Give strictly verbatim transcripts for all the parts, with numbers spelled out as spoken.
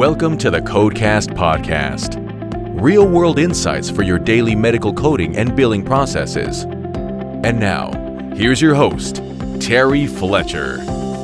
Welcome to the Codecast Podcast. Real-world insights for your daily medical coding and billing processes. And now, here's your host, Terry Fletcher.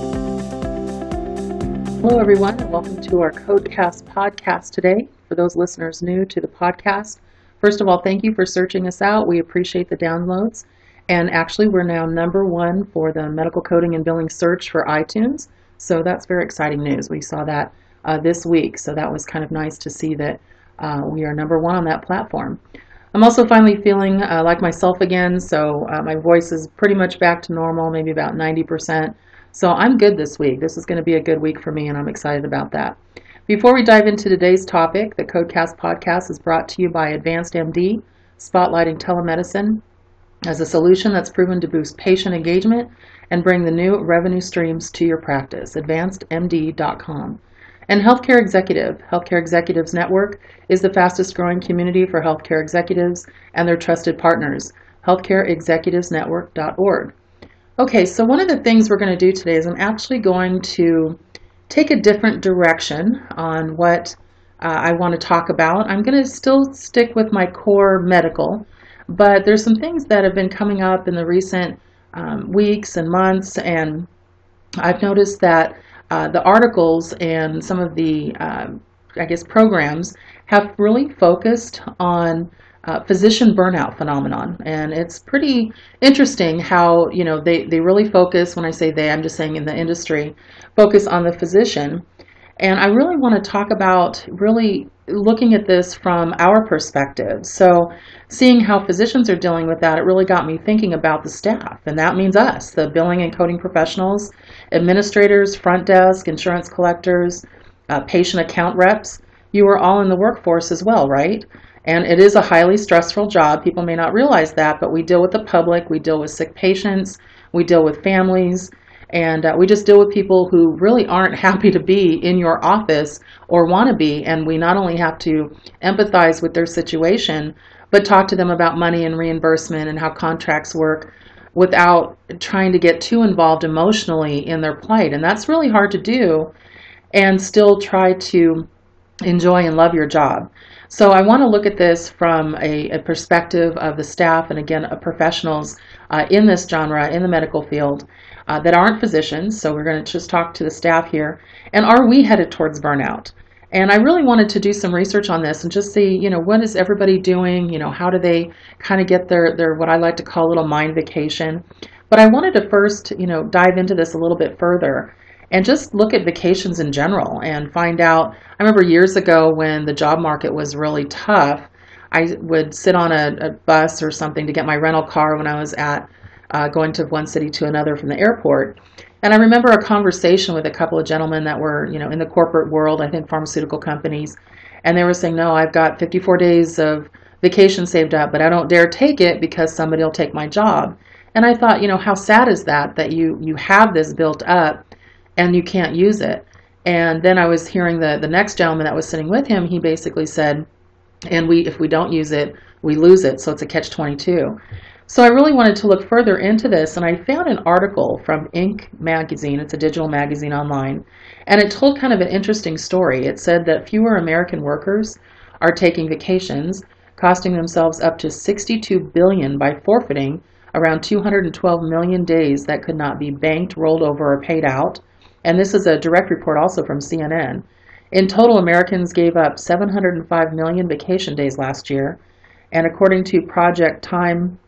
Hello, everyone, and welcome to our Codecast Podcast today. For those listeners new to the podcast, first of all, thank you for searching us out. We appreciate the downloads. And actually, we're now number one for the medical coding and billing search for iTunes. So that's very exciting news. We saw that uh, this week. So that was kind of nice to see that uh, we are number one on that platform. I'm also finally feeling uh, like myself again. So uh, my voice is pretty much back to normal, maybe about ninety percent. So I'm good this week. This is going to be a good week for me, and I'm excited about that. Before we dive into today's topic, the Codecast Podcast is brought to you by Advanced M D, spotlighting telemedicine as a solution that's proven to boost patient engagement and bring the new revenue streams to your practice, advanced M D dot com. And Healthcare Executive. Healthcare Executives Network is the fastest growing community for healthcare executives and their trusted partners, healthcare executives network dot org. Okay, so one of the things we're going to do today is I'm actually going to take a different direction on what uh, I want to talk about. I'm going to still stick with my core medical, but there's some things that have been coming up in the recent um, weeks and months, and I've noticed that uh, the articles and some of the, uh, I guess, programs have really focused on uh, physician burnout phenomenon, and it's pretty interesting how, you know, they, they really focus, when I say they, I'm just saying in the industry, focus on the physician. And I really want to talk about really looking at this from our perspective. So seeing how physicians are dealing with that, it really got me thinking about the staff. And that means us, the billing and coding professionals, administrators, front desk, insurance collectors, uh, patient account reps. You are all in the workforce as well, right? And it is a highly stressful job. People may not realize that, but we deal with the public, we deal with sick patients, we deal with families. And uh, we just deal with people who really aren't happy to be in your office or want to be. And we not only have to empathize with their situation, but talk to them about money and reimbursement and how contracts work without trying to get too involved emotionally in their plight. And that's really hard to do and still try to enjoy and love your job. So I want to look at this from a, a perspective of the staff and, again, of professionals uh, in this genre, in the medical field, uh, that aren't physicians. So we're going to just talk to the staff here. And are we headed towards burnout? And I really wanted to do some research on this and just see, you know, what is everybody doing? You know, how do they kind of get their, their what I like to call a little mind vacation? But I wanted to first, you know, dive into this a little bit further and just look at vacations in general and find out. I remember years ago when the job market was really tough, I would sit on a, a bus or something to get my rental car when I was at uh, going to one city to another from the airport. And I remember a conversation with a couple of gentlemen that were, you know, in the corporate world, I think pharmaceutical companies, and they were saying, no, I've got fifty-four days of vacation saved up, but I don't dare take it because somebody will take my job. And I thought, you know, how sad is that, that you, you have this built up and you can't use it. And then I was hearing the, the next gentleman that was sitting with him, he basically said, and we if we don't use it, we lose it. So it's a catch twenty-two. So I really wanted to look further into this, and I found an article from Inc magazine. It's a digital magazine online, and it told kind of an interesting story. It said that fewer American workers are taking vacations, costing themselves up to sixty-two billion dollars by forfeiting around two hundred twelve million days that could not be banked, rolled over, or paid out. And this is a direct report also from C N N. In total, Americans gave up seven hundred five million vacation days last year. And according to Project Time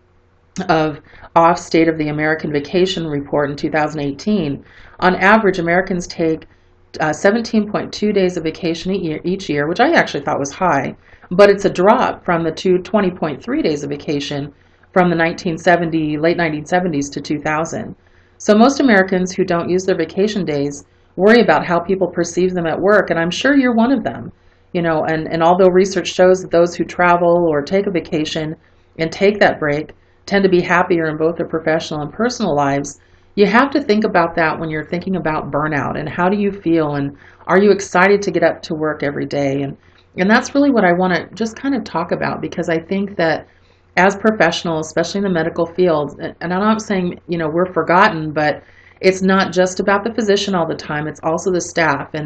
of Off State of the American Vacation Report in two thousand eighteen, on average, Americans take uh, seventeen point two days of vacation each year, which I actually thought was high, but it's a drop from the twenty point three days of vacation from the nineteen seventy, late nineteen seventies to two thousand. So most Americans who don't use their vacation days worry about how people perceive them at work, and I'm sure you're one of them. You know, and, and although research shows that those who travel or take a vacation and take that break tend to be happier in both their professional and personal lives, you have to think about that when you're thinking about burnout and how do you feel and are you excited to get up to work every day? And, and that's really what I want to just kind of talk about, because I think that as professionals, especially in the medical field, and I'm not saying, you know, we're forgotten, but it's not just about the physician all the time. It's also the staff. And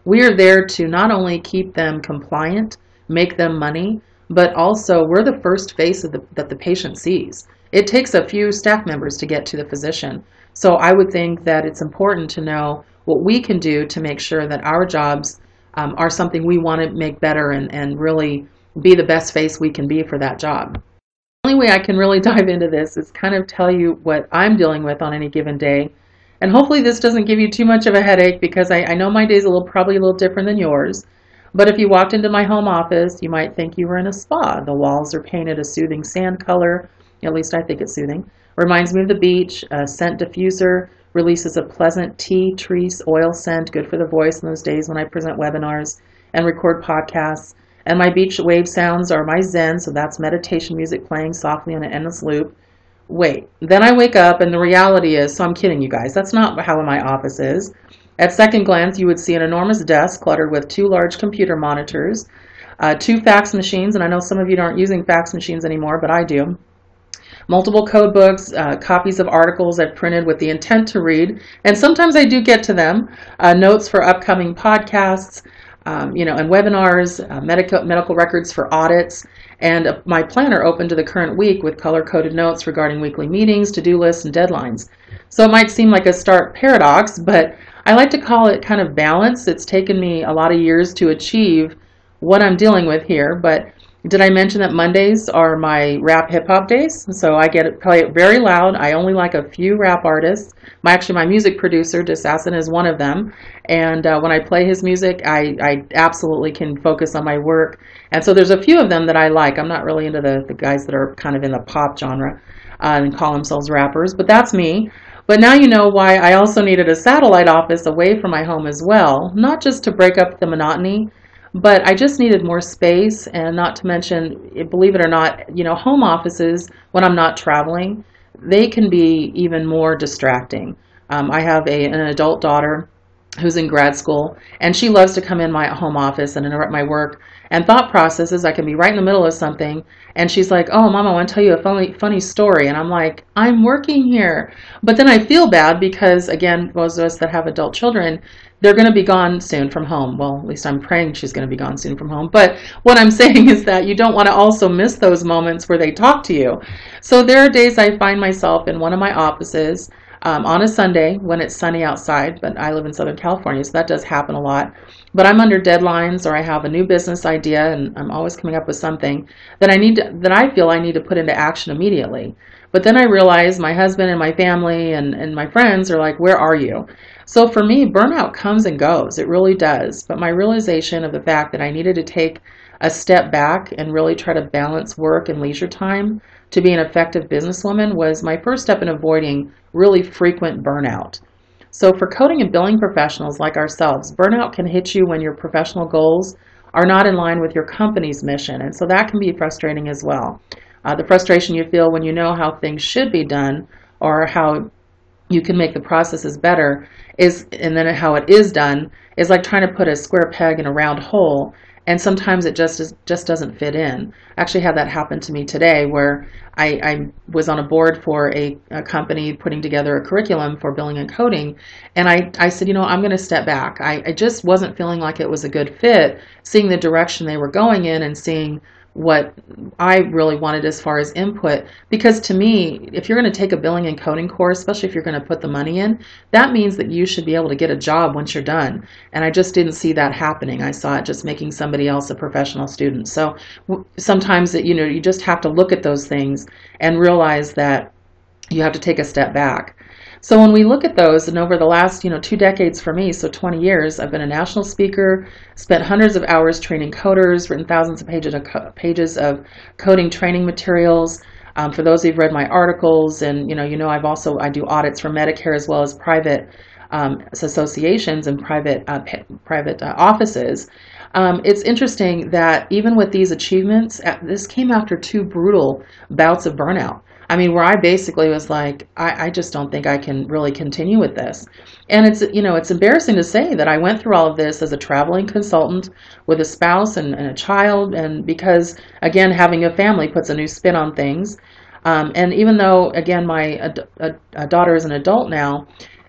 We are there to not only keep them compliant, make them money, but also we're the first face of the, that the patient sees. It takes a few staff members to get to the physician. So I would think that it's important to know what we can do to make sure that our jobs um, are something we want to make better and, and really be the best face we can be for that job. The only way I can really dive into this is kind of tell you what I'm dealing with on any given day. And hopefully this doesn't give you too much of a headache, because I, I know my day's a little, probably a little different than yours. But if you walked into my home office, you might think you were in a spa. The walls are painted a soothing sand color. At least I think it's soothing. Reminds me of the beach. A scent diffuser releases a pleasant tea tree oil scent, good for the voice in those days when I present webinars and record podcasts. And my beach wave sounds are my zen, so that's meditation music playing softly on an endless loop. Wait, then I wake up and the reality is, so I'm kidding you guys, that's not how my office is. At second glance, you would see an enormous desk cluttered with two large computer monitors, uh, two fax machines, and I know some of you aren't using fax machines anymore, but I do. Multiple code books, uh, copies of articles I've printed with the intent to read, and sometimes I do get to them, uh, notes for upcoming podcasts, um, you know, and webinars, uh, medical, medical records for audits, and uh, my planner open to the current week with color-coded notes regarding weekly meetings, to-do lists, and deadlines. So it might seem like a stark paradox, but I like to call it kind of balance. It's taken me a lot of years to achieve what I'm dealing with here, but did I mention that Mondays are my rap hip-hop days? So I get it, play it very loud. I only like a few rap artists. My, actually, my music producer, Disassin, is one of them. And uh, when I play his music, I, I absolutely can focus on my work. And so there's a few of them that I like. I'm not really into the, the guys that are kind of in the pop genre uh, and call themselves rappers, but that's me. But now you know why I also needed a satellite office away from my home as well, not just to break up the monotony, but I just needed more space. And not to mention, believe it or not, you know, home offices, when I'm not traveling, they can be even more distracting. Um, I have a, an adult daughter who's in grad school, and she loves to come in my home office and interrupt my work and thought processes. I can be right in the middle of something, and she's like, "Oh, Mom, I want to tell you a funny, funny story." And I'm like, "I'm working here." But then I feel bad because, again, those of us that have adult children, they're going to be gone soon from home. Well, at least I'm praying she's going to be gone soon from home. But what I'm saying is that you don't want to also miss those moments where they talk to you. So there are days I find myself in one of my offices um, on a Sunday when it's sunny outside, but I live in Southern California, so that does happen a lot. But I'm under deadlines, or I have a new business idea, and I'm always coming up with something that I need to, that I feel I need to put into action immediately. But then I realize my husband and my family and, and my friends are like, "Where are you?" So for me, burnout comes and goes. It really does. But my realization of the fact that I needed to take a step back and really try to balance work and leisure time to be an effective businesswoman was my first step in avoiding really frequent burnout. So for coding and billing professionals like ourselves, burnout can hit you when your professional goals are not in line with your company's mission. And so that can be frustrating as well. Uh, the frustration you feel when you know how things should be done or how you can make the processes better is, and then how it is done, is like trying to put a square peg in a round hole, and sometimes it just is, just doesn't fit in. I actually had that happen to me today, where I, I was on a board for a, a company putting together a curriculum for billing and coding, and I, I said, you know, I'm going to step back. I, I just wasn't feeling like it was a good fit, seeing the direction they were going in and seeing what I really wanted as far as input. Because to me, if you're going to take a billing and coding course, especially if you're going to put the money in, that means that you should be able to get a job once you're done. And I just didn't see that happening. I saw it just making somebody else a professional student. So sometimes, you know, you just have to look at those things and realize that you have to take a step back. So when we look at those, and over the last, you know, two decades for me, so twenty years, I've been a national speaker, spent hundreds of hours training coders, written thousands of pages of, co pages of coding training materials. Um, for those who've read my articles, and you know, you know, I've also I do audits for Medicare as well as private um, associations and private uh, private uh, offices. Um, it's interesting that even with these achievements, this came after two brutal bouts of burnout. I mean, where I basically was like, I, I just don't think I can really continue with this. And it's, you know, it's embarrassing to say that I went through all of this as a traveling consultant with a spouse and, and a child. And because, again, having a family puts a new spin on things. Um, and even though, again, my a, a, a daughter is an adult now,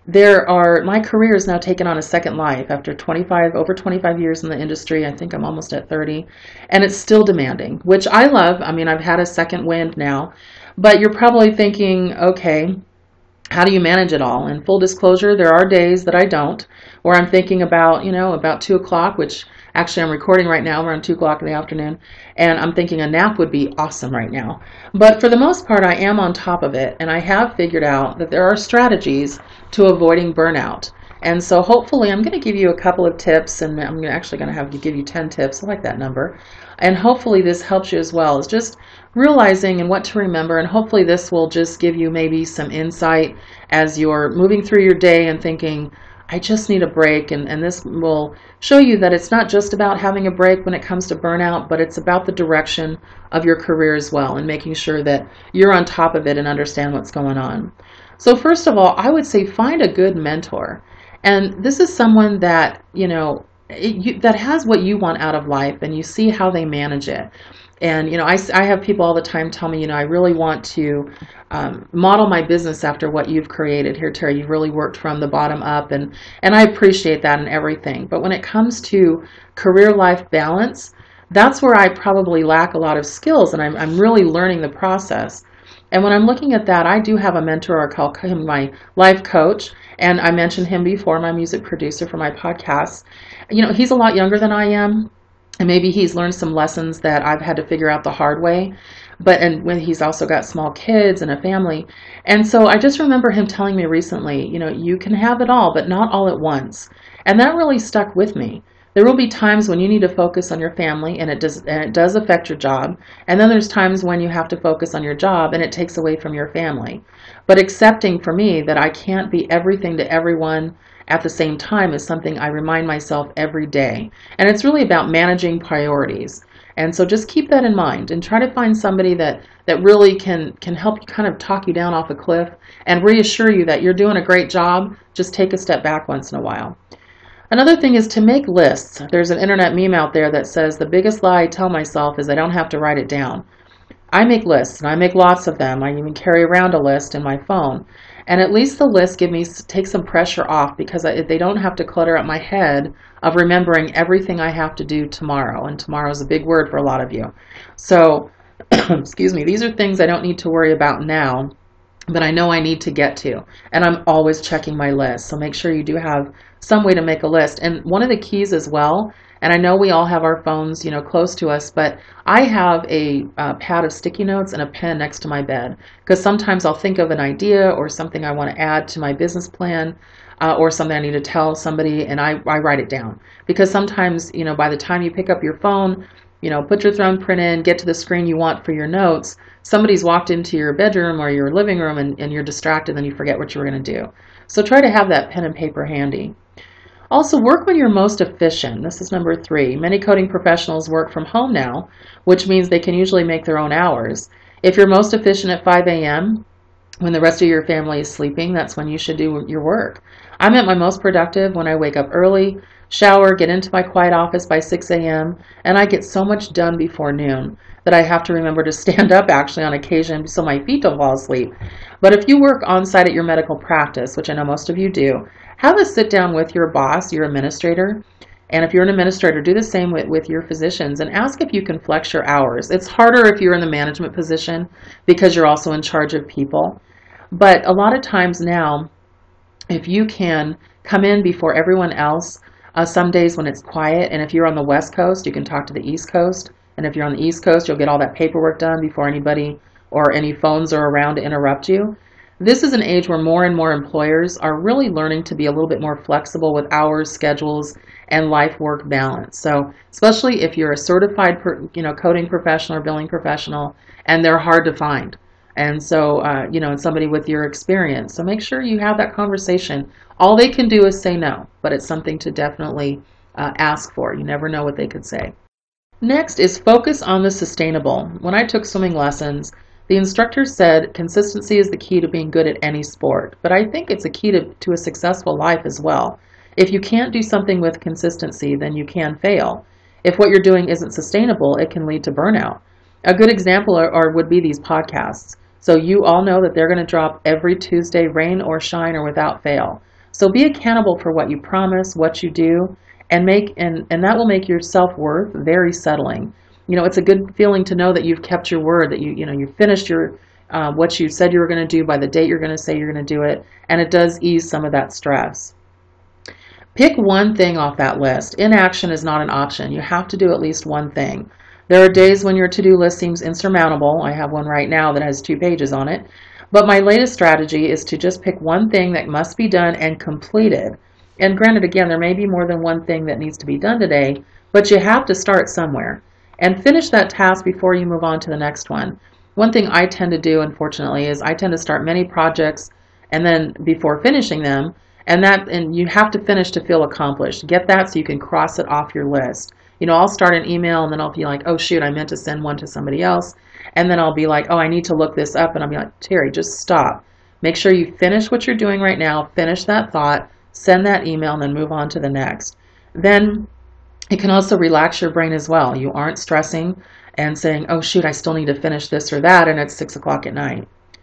there are, my career has now taken on a second life after twenty-five, over twenty-five years in the industry. I think I'm almost at thirty, and it's still demanding, which I love. I mean, I've had a second wind now, but you're probably thinking, okay, how do you manage it all? And full disclosure, there are days that I don't, where I'm thinking about, you know, about two o'clock, which actually I'm recording right now around two o'clock in the afternoon, and I'm thinking a nap would be awesome right now. But for the most part, I am on top of it, and I have figured out that there are strategies to avoiding burnout. And so hopefully I'm going to give you a couple of tips, and I'm actually going to have to give you ten tips. I like that number. And hopefully this helps you as well. It's just realizing and what to remember, and hopefully this will just give you maybe some insight as you're moving through your day and thinking, I just need a break. And, and this will show you that it's not just about having a break when it comes to burnout, but it's about the direction of your career as well, and making sure that you're on top of it and understand what's going on. So first of all, I would say find a good mentor. And this is someone that, you know, it, you, that has what you want out of life, and you see how they manage it. And, you know, I, I have people all the time tell me, you know, I really want to um, model my business after what you've created here, Terry. You've really worked from the bottom up, and, and I appreciate that and everything. But when it comes to career-life balance, that's where I probably lack a lot of skills, and I'm, I'm really learning the process. And when I'm looking at that, I do have a mentor. I call him my life coach. And I mentioned him before, my music producer for my podcast. You know, he's a lot younger than I am. And maybe he's learned some lessons that I've had to figure out the hard way. But, and when he's also got small kids and a family. And so I just remember him telling me recently, you know, you can have it all, but not all at once. And that really stuck with me. There will be times when you need to focus on your family, and it does, and it does affect your job. And then there's times when you have to focus on your job and it takes away from your family. But accepting for me that I can't be everything to everyone at the same time is something I remind myself every day. And it's really about managing priorities. And so just keep that in mind and try to find somebody that, that really can, can help you kind of talk you down off a cliff and reassure you that you're doing a great job. Just take a step back once in a while. Another thing is to make lists. There's an internet meme out there that says the biggest lie I tell myself is I don't have to write it down. I make lists, and I make lots of them. I even carry around a list in my phone. And at least the lists give me, take some pressure off, because I, they don't have to clutter up my head of remembering everything I have to do tomorrow. And tomorrow is a big word for a lot of you. So, excuse me, these are things I don't need to worry about now, but I know I need to get to. And I'm always checking my list. So make sure you do have some way to make a list. And one of the keys as well, and I know we all have our phones, you know, close to us, but I have a uh, pad of sticky notes and a pen next to my bed, because sometimes I'll think of an idea or something I want to add to my business plan, uh, or something I need to tell somebody, and I, I write it down. Because sometimes, you know, by the time you pick up your phone, you know, put your thumbprint in, get to the screen you want for your notes, somebody's walked into your bedroom or your living room, and, and you're distracted, and you forget what you were going to do. So try to have that pen and paper handy. Also, work when you're most efficient. This is number three. Many coding professionals work from home now, which means they can usually make their own hours. If you're most efficient at five A M, when the rest of your family is sleeping, that's when you should do your work. I'm at my most productive when I wake up early, shower, get into my quiet office by six A M, and I get so much done before noon that I have to remember to stand up actually on occasion so my feet don't fall asleep. But if you work on site at your medical practice, which I know most of you do, have a sit down with your boss, your administrator, and if you're an administrator, do the same with, with your physicians and ask if you can flex your hours. It's harder if you're in the management position because you're also in charge of people. But a lot of times now, if you can come in before everyone else, uh, some days when it's quiet, and if you're on the West Coast, you can talk to the East Coast, and if you're on the East Coast, you'll get all that paperwork done before anybody or any phones are around to interrupt you. This is an age where more and more employers are really learning to be a little bit more flexible with hours, schedules, and life-work balance. So especially if you're a certified you know, coding professional or billing professional, and they're hard to find. And so, uh, you know, and somebody with your experience. So make sure you have that conversation. All they can do is say no, but it's something to definitely uh, ask for. You never know what they could say. Next is focus on the sustainable. When I took swimming lessons, the instructor said consistency is the key to being good at any sport, but I think it's a key to, to a successful life as well. If you can't do something with consistency, then you can fail. If what you're doing isn't sustainable, it can lead to burnout. A good example are, are, would be these podcasts. So you all know that they're going to drop every Tuesday, rain or shine or without fail. So be accountable for what you promise, what you do, and make and, and that will make your self-worth very settling. You know, it's a good feeling to know that you've kept your word, that you you know you finished your uh, what you said you were going to do by the date you're going to say you're going to do it, and it does ease some of that stress. Pick one thing off that list. Inaction is not an option. You have to do at least one thing. There are days when your to-do list seems insurmountable. I have one right now that has two pages on it. But my latest strategy is to just pick one thing that must be done and completed. And granted, again, there may be more than one thing that needs to be done today, but you have to start somewhere. And finish that task before you move on to the next one. One thing I tend to do, unfortunately, is I tend to start many projects and then before finishing them, and that and you have to finish to feel accomplished. Get that so you can cross it off your list. You know, I'll start an email and then I'll be like, oh shoot, I meant to send one to somebody else. And then I'll be like, oh, I need to look this up. And I'll be like, Terry, just stop. Make sure you finish what you're doing right now, finish that thought, send that email, and then move on to the next. Then it can also relax your brain as well. You aren't stressing and saying, oh shoot, I still need to finish this or that, and it's six o'clock at night.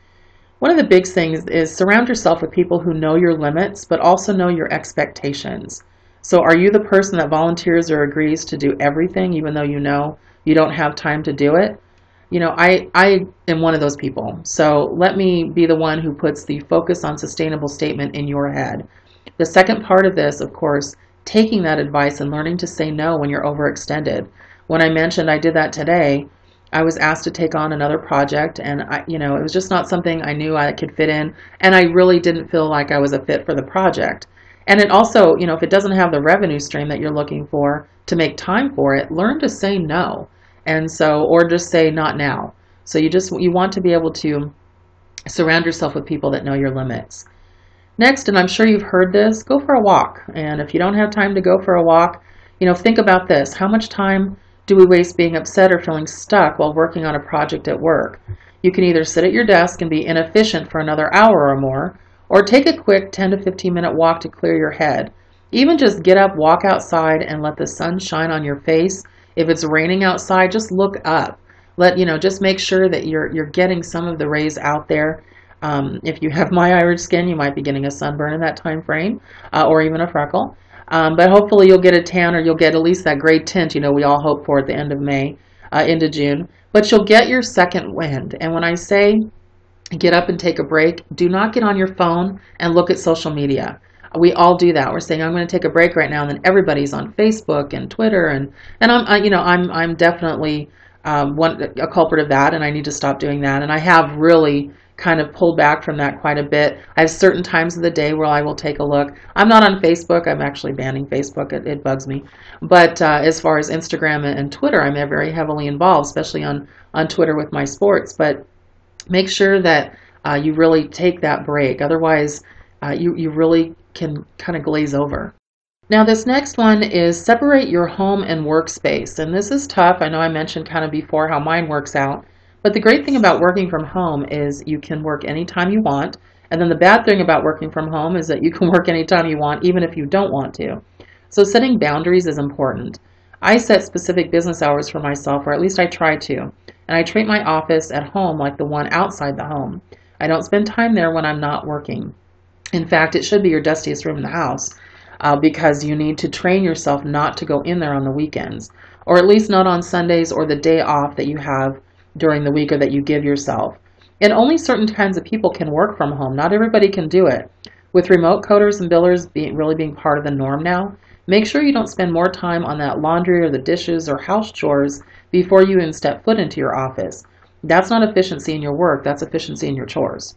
One of the big things is surround yourself with people who know your limits, but also know your expectations. So are you the person that volunteers or agrees to do everything, even though you know you don't have time to do it? You know, I, I am one of those people. So let me be the one who puts the focus on sustainable statement in your head. The second part of this, of course, taking that advice and learning to say no when you're overextended. When I mentioned I did that today, I was asked to take on another project, and I, you know, it was just not something I knew I could fit in, and I really didn't feel like I was a fit for the project. And it also, you know, if it doesn't have the revenue stream that you're looking for to make time for it, learn to say no. And so, or just say not now. So you just, you want to be able to surround yourself with people that know your limits. Next, and I'm sure you've heard this, go for a walk. And if you don't have time to go for a walk, you know, think about this. How much time do we waste being upset or feeling stuck while working on a project at work? You can either sit at your desk and be inefficient for another hour or more, or take a quick ten to fifteen minute walk to clear your head. Even just get up, walk outside, and let the sun shine on your face. If it's raining outside, just look up. Let, you know, just make sure that you're you're getting some of the rays out there. Um, if you have my Irish skin, you might be getting a sunburn in that time frame, uh, or even a freckle. Um, but hopefully you'll get a tan, or you'll get at least that gray tint, you know, we all hope for at the end of May, uh, into June. But you'll get your second wind. And when I say get up and take a break, do not get on your phone and look at social media. We all do that. We're saying, I'm going to take a break right now, and then everybody's on Facebook and Twitter, and and I'm I, you know I'm I'm definitely um, one a culprit of that, and I need to stop doing that. And I have really kind of pulled back from that quite a bit. I have certain times of the day where I will take a look. I'm not on Facebook. I'm actually banning Facebook. It, it bugs me. But uh, as far as Instagram and Twitter, I'm very heavily involved, especially on on Twitter with my sports. But make sure that uh, you really take that break. Otherwise, uh, you you really can kind of glaze over. Now this next one is separate your home and workspace. And this is tough. I know I mentioned kind of before how mine works out. But the great thing about working from home is you can work anytime you want. And then the bad thing about working from home is that you can work anytime you want, even if you don't want to. So setting boundaries is important. I set specific business hours for myself, or at least I try to. And I treat my office at home like the one outside the home. I don't spend time there when I'm not working. In fact, it should be your dustiest room in the house uh, because you need to train yourself not to go in there on the weekends, or at least not on Sundays or the day off that you have during the week or that you give yourself. And only certain kinds of people can work from home. Not everybody can do it. With remote coders and billers being, really being part of the norm now, make sure you don't spend more time on that laundry or the dishes or house chores before you even step foot into your office. That's not efficiency in your work, that's efficiency in your chores.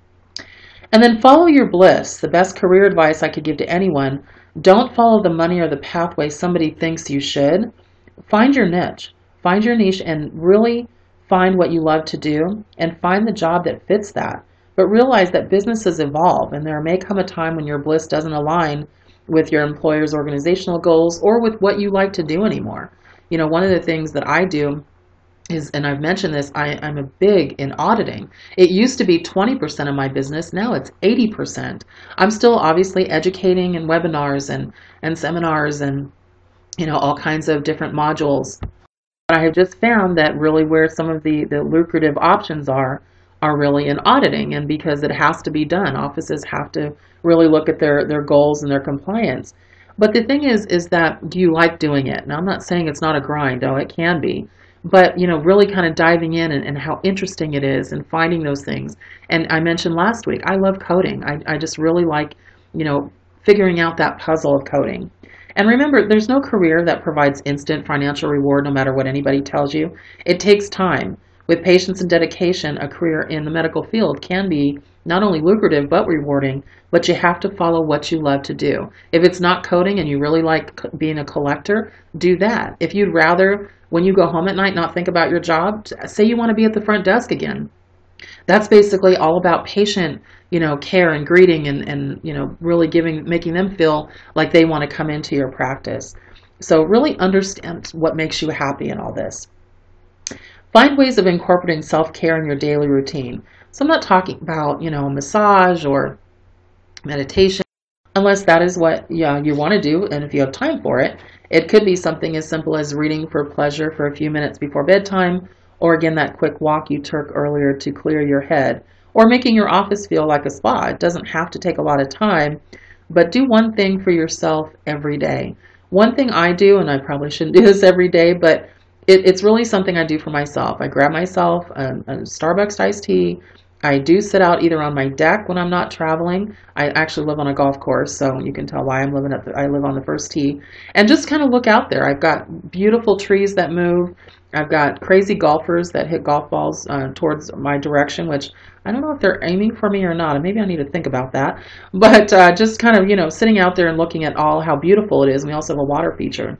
And then follow your bliss. The best career advice I could give to anyone, don't follow the money or the pathway somebody thinks you should. Find your niche. Find your niche and really find what you love to do and find the job that fits that. But realize that businesses evolve, and there may come a time when your bliss doesn't align with your employer's organizational goals or with what you like to do anymore. You know, one of the things that I do is, and I've mentioned this, I, I'm a big in auditing. It used to be twenty percent of my business. Now it's eighty percent. I'm still obviously educating in webinars and, and seminars and, you know, all kinds of different modules. But I have just found that really where some of the, the lucrative options are, are really in auditing, and because it has to be done, offices have to really look at their, their goals and their compliance. But the thing is, is that do you like doing it? Now, I'm not saying it's not a grind, oh, it can be. But, you know, really kind of diving in and, and how interesting it is and finding those things. And I mentioned last week, I love coding. I, I just really like, you know, figuring out that puzzle of coding. And remember, there's no career that provides instant financial reward no matter what anybody tells you. It takes time. With patience and dedication, a career in the medical field can be not only lucrative but rewarding, but you have to follow what you love to do. If it's not coding and you really like being a collector, do that. If you'd rather, when you go home at night, not think about your job, say you want to be at the front desk again. That's basically all about patient, you know, care and greeting and, and, you know, really giving, making them feel like they want to come into your practice. So really understand what makes you happy in all this. Find ways of incorporating self-care in your daily routine. So I'm not talking about, you know, massage or meditation, unless that is what yeah, you want to do, and if you have time for it. It could be something as simple as reading for pleasure for a few minutes before bedtime, or again, that quick walk you took earlier to clear your head, or making your office feel like a spa. It doesn't have to take a lot of time, but do one thing for yourself every day. One thing I do, and I probably shouldn't do this every day, but it, it's really something I do for myself. I grab myself a, a Starbucks iced tea. I do sit out either on my deck when I'm not traveling. I actually live on a golf course, so you can tell why I'm living at the, I live on the first tee. And just kind of look out there. I've got beautiful trees that move. I've got crazy golfers that hit golf balls uh, towards my direction, which I don't know if they're aiming for me or not. Maybe I need to think about that. But uh, just kind of, you know, sitting out there and looking at all how beautiful it is. And we also have a water feature.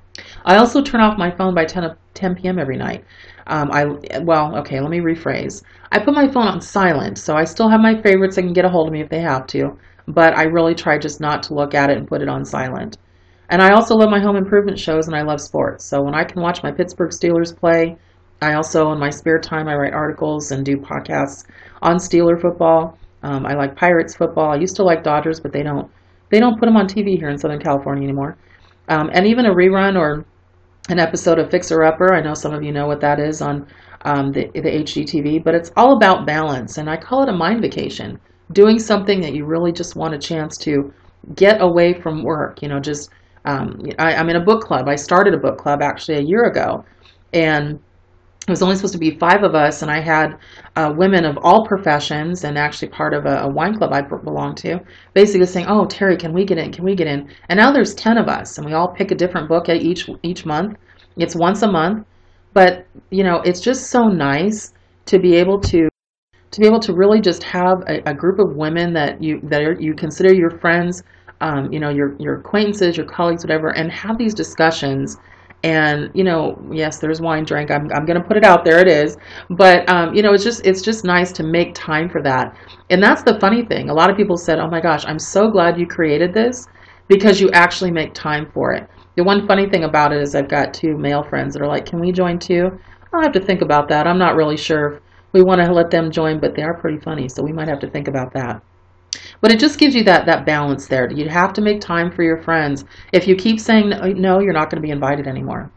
I also turn off my phone by ten p m every night. Um, I well, okay, let me rephrase. I put my phone on silent, so I still have my favorites that can get a hold of me if they have to, but I really try just not to look at it and put it on silent. And I also love my home improvement shows, and I love sports. So when I can watch my Pittsburgh Steelers play, I also, in my spare time, I write articles and do podcasts on Steeler football. Um, I like Pirates football. I used to like Dodgers, but they don't they don't put them on T V here in Southern California anymore. Um, and even a rerun or an episode of Fixer Upper. I know some of you know what that is on um, the, the H G T V, but it's all about balance, and I call it a mind vacation, doing something that you really just want a chance to get away from work. You know, just um, I, I'm in a book club. I started a book club actually a year ago, and it was only supposed to be five of us, and I had uh, women of all professions, and actually part of a, a wine club I belong to, basically saying, "Oh, Terry, can we get in? Can we get in?" And now there's ten of us, and we all pick a different book each each month. It's once a month, but you know, it's just so nice to be able to to be able to really just have a, a group of women that you that are, you consider your friends, um, you know, your your acquaintances, your colleagues, whatever, and have these discussions. And, you know, yes, there's wine drink. I'm, I'm going to put it out there. It is. But, um, you know, it's just it's just nice to make time for that. And that's the funny thing. A lot of people said, oh, my gosh, I'm so glad you created this because you actually make time for it. The one funny thing about it is I've got two male friends that are like, can we join too? I'll have to think about that. I'm not really sure if we want to let them join, but they are pretty funny. So we might have to think about that. But it just gives you that, that balance there. You have to make time for your friends. If you keep saying no, you're not going to be invited anymore.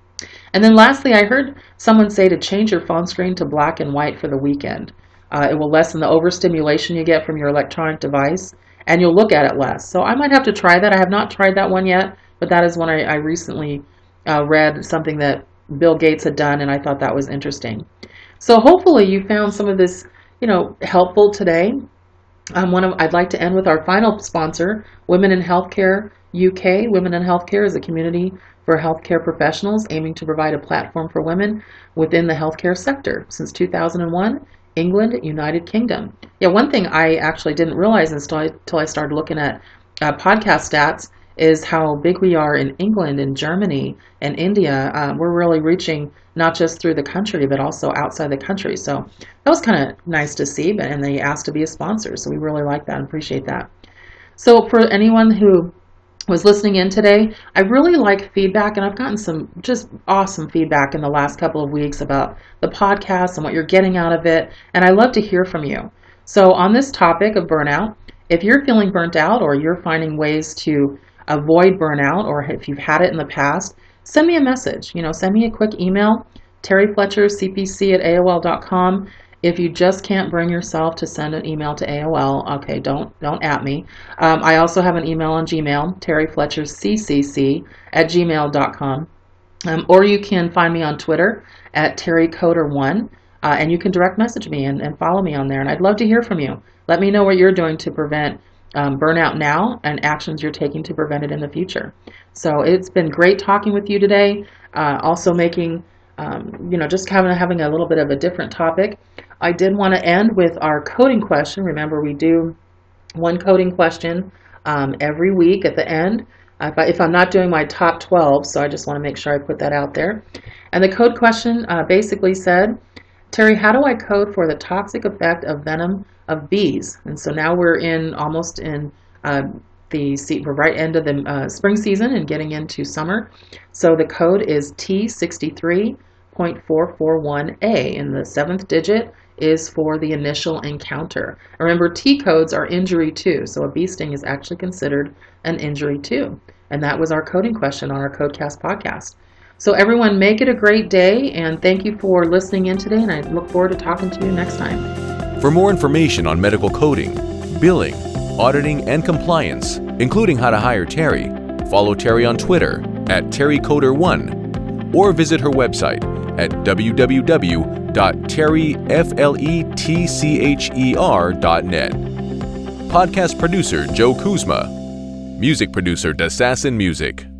And then lastly, I heard someone say to change your phone screen to black and white for the weekend. Uh, it will lessen the overstimulation you get from your electronic device, and you'll look at it less. So I might have to try that. I have not tried that one yet, but that is one I, I recently uh, read, something that Bill Gates had done, and I thought that was interesting. So hopefully you found some of this, you know, helpful today. Um, one of, I'd like to end with our final sponsor, Women in Healthcare U K. Women in Healthcare is a community for healthcare professionals aiming to provide a platform for women within the healthcare sector. Since two thousand one, England, United Kingdom. Yeah, one thing I actually didn't realize until I, until I started looking at uh, podcast stats is how big we are in England and Germany and India. Uh, we're really reaching not just through the country, but also outside the country. So that was kind of nice to see, and they asked to be a sponsor. So we really like that and appreciate that. So for anyone who was listening in today, I really like feedback, and I've gotten some just awesome feedback in the last couple of weeks about the podcast and what you're getting out of it. And I love to hear from you. So on this topic of burnout, if you're feeling burnt out or you're finding ways to avoid burnout, or if you've had it in the past, send me a message. You know, send me a quick email, Terry Fletcher, C P C at A O L dot com. If you just can't bring yourself to send an email to A O L, okay, don't don't at me. Um, I also have an email on Gmail, Terry Fletcher C C C at gmail dot com. Um, or you can find me on Twitter at Terry Coder one, uh, and you can direct message me and, and follow me on there. And I'd love to hear from you. Let me know what you're doing to prevent um, burnout now and actions you're taking to prevent it in the future. So it's been great talking with you today. Uh, also making, um, you know, just having, having a little bit of a different topic. I did want to end with our coding question. Remember, we do one coding question um, every week at the end. If, I, if I'm not doing my top twelve, so I just want to make sure I put that out there. And the code question uh, basically said, Terry, how do I code for the toxic effect of venom of bees? And so now we're in almost in uh, the we're right end of the uh, spring season and getting into summer. So the code is T sixty-three point four four one A, and the seventh digit is for the initial encounter. Remember, T codes are injury too, so a bee sting is actually considered an injury too. And that was our coding question on our Codecast podcast. So everyone, make it a great day, and thank you for listening in today, and I look forward to talking to you next time. For more information on medical coding, billing, auditing, and compliance, including how to hire Terry, follow Terry on Twitter at Terry Coder one, or visit her website at w w w dot terry fletcher dot net. Podcast producer Joe Kuzma. Music producer Dassassin Music.